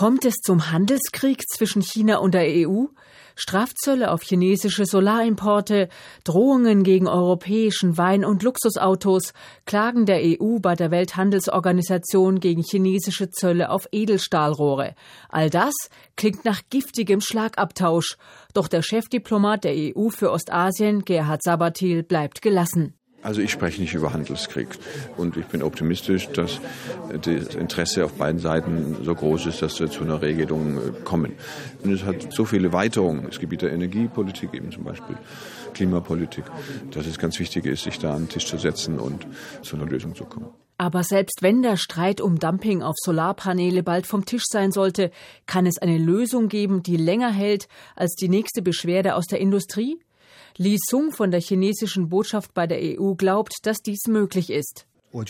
Kommt es zum Handelskrieg zwischen China und der EU? Strafzölle auf chinesische Solarimporte, Drohungen gegen europäischen Wein- und Luxusautos, Klagen der EU bei der Welthandelsorganisation gegen chinesische Zölle auf Edelstahlrohre. All das klingt nach giftigem Schlagabtausch. Doch der Chefdiplomat der EU für Ostasien, Gerhard Sabathil, bleibt gelassen. Also ich spreche nicht über Handelskrieg und ich bin optimistisch, dass das Interesse auf beiden Seiten so groß ist, dass wir zu einer Regelung kommen. Und es hat so viele Weiterungen. Es gibt der Energiepolitik eben zum Beispiel, Klimapolitik, dass es ganz wichtig ist, sich da an den Tisch zu setzen und zu einer Lösung zu kommen. Aber selbst wenn der Streit um Dumping auf Solarpaneele bald vom Tisch sein sollte, kann es eine Lösung geben, die länger hält als die nächste Beschwerde aus der Industrie? Li Sung von der chinesischen Botschaft bei der EU glaubt, dass dies möglich ist.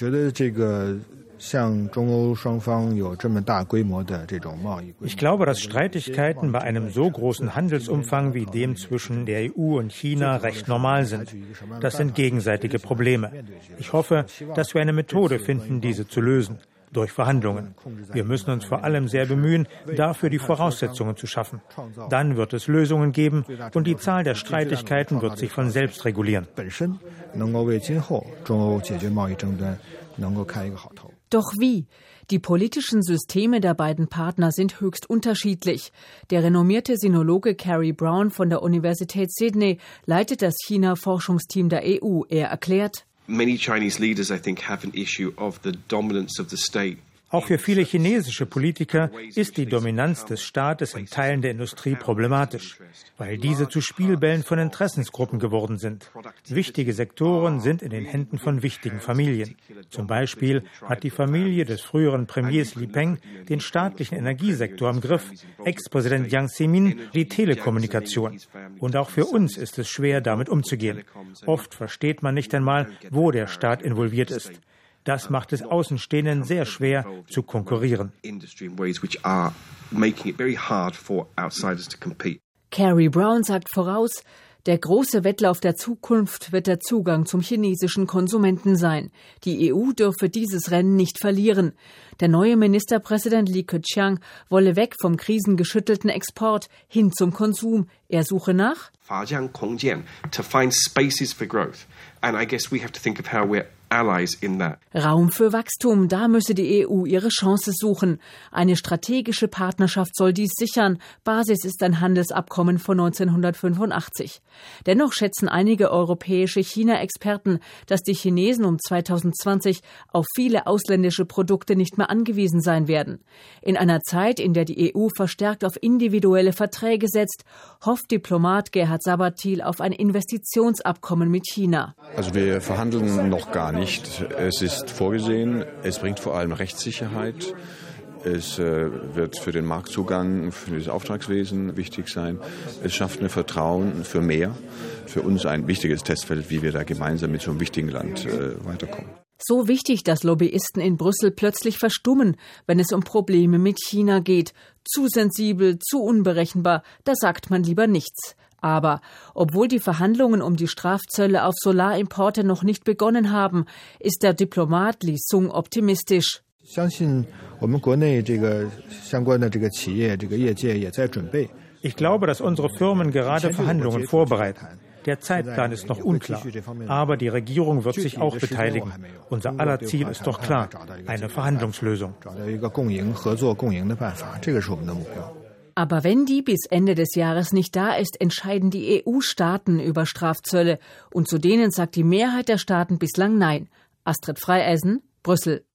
Ich glaube, dass Streitigkeiten bei einem so großen Handelsumfang wie dem zwischen der EU und China recht normal sind. Das sind gegenseitige Probleme. Ich hoffe, dass wir eine Methode finden, diese zu lösen. Durch Verhandlungen. Wir müssen uns vor allem sehr bemühen, dafür die Voraussetzungen zu schaffen. Dann wird es Lösungen geben und die Zahl der Streitigkeiten wird sich von selbst regulieren. Doch wie? Die politischen Systeme der beiden Partner sind höchst unterschiedlich. Der renommierte Sinologe Carrie Brown von der Universität Sydney leitet das China-Forschungsteam der EU. Er erklärt: Many Chinese leaders, I think, have an issue of the dominance of the state. Auch für viele chinesische Politiker ist die Dominanz des Staates in Teilen der Industrie problematisch, weil diese zu Spielbällen von Interessensgruppen geworden sind. Wichtige Sektoren sind in den Händen von wichtigen Familien. Zum Beispiel hat die Familie des früheren Premiers Li Peng den staatlichen Energiesektor im Griff, Ex-Präsident Jiang Zemin die Telekommunikation. Und auch für uns ist es schwer, damit umzugehen. Oft versteht man nicht einmal, wo der Staat involviert ist. Das macht es Außenstehenden sehr schwer, zu konkurrieren. Carrie Brown sagt voraus, der große Wettlauf der Zukunft wird der Zugang zum chinesischen Konsumenten sein. Die EU dürfe dieses Rennen nicht verlieren. Der neue Ministerpräsident Li Keqiang wolle weg vom krisengeschüttelten Export hin zum Konsum. Er suche nach Raum für Wachstum, da müsse die EU ihre Chance suchen. Eine strategische Partnerschaft soll dies sichern. Basis ist ein Handelsabkommen von 1985. Dennoch schätzen einige europäische China-Experten, dass die Chinesen um 2020 auf viele ausländische Produkte nicht mehr angewiesen sein werden. In einer Zeit, in der die EU verstärkt auf individuelle Verträge setzt, hofft Diplomat Gerhard Sabathil auf ein Investitionsabkommen mit China. Also wir verhandeln noch gar nicht. Es ist vorgesehen, es bringt vor allem Rechtssicherheit. Es wird für den Marktzugang, für das Auftragswesen wichtig sein. Es schafft ein Vertrauen für mehr. Für uns ein wichtiges Testfeld, wie wir da gemeinsam mit so einem wichtigen Land weiterkommen. So wichtig, dass Lobbyisten in Brüssel plötzlich verstummen, wenn es um Probleme mit China geht. Zu sensibel, zu unberechenbar, da sagt man lieber nichts. Aber obwohl die Verhandlungen um die Strafzölle auf Solarimporte noch nicht begonnen haben, ist der Diplomat Li Sung optimistisch. Ich glaube, dass unsere Firmen gerade Verhandlungen vorbereiten. Der Zeitplan ist noch unklar, aber die Regierung wird sich auch beteiligen. Unser aller Ziel ist doch klar, eine Verhandlungslösung. Aber wenn die bis Ende des Jahres nicht da ist, entscheiden die EU-Staaten über Strafzölle. Und zu denen sagt die Mehrheit der Staaten bislang Nein. Astrid Freieisen, Brüssel.